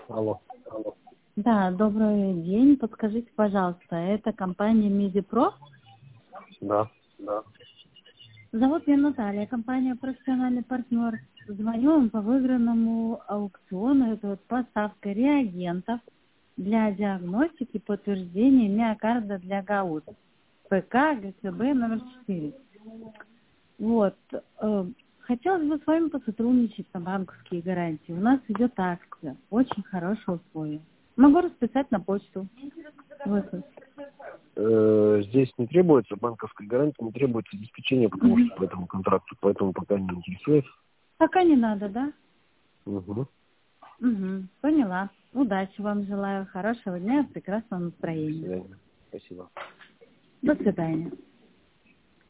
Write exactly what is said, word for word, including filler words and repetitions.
Алло. Да, добрый день. Подскажите, пожалуйста, это компания Медипро? Да, да. Зовут меня Наталья, компания «Профессиональный партнер». Звоню вам по выигранному аукциону. Это вот поставка реагентов для диагностики и подтверждения миокарда для ГАУТ. ПК ГКБ номер четыре. Вот. э, Хотелось бы с вами посотрудничать на банковские гарантии. У нас идет акция. Очень хорошие условия. Могу расписать на почту. Вот. Э, Здесь не требуется банковской гарантии, не требуется обеспечение, потому Мгм. что по этому контракту, поэтому пока не интересует. Пока не надо, да? Угу. Угу. Поняла. Удачи вам желаю. Хорошего дня, прекрасного До настроения. свидания. Спасибо. До свидания.